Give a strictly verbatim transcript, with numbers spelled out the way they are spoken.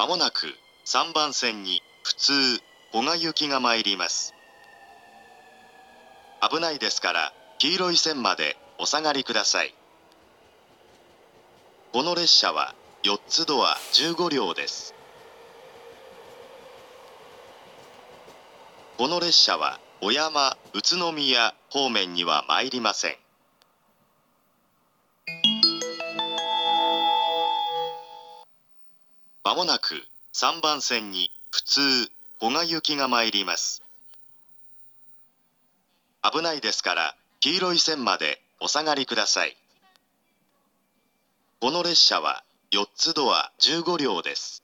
まもなくさんばん線に普通古賀行きが参ります。危ないですから黄色い線までお下がりください。この列車はよっつドアじゅうごりょうです。この列車は小山、宇都宮方面には参りません。まもなくさんばん線に普通古賀行きが参ります。危ないですから黄色い線までお下がりください。この列車はよっつドアじゅうごりょうです。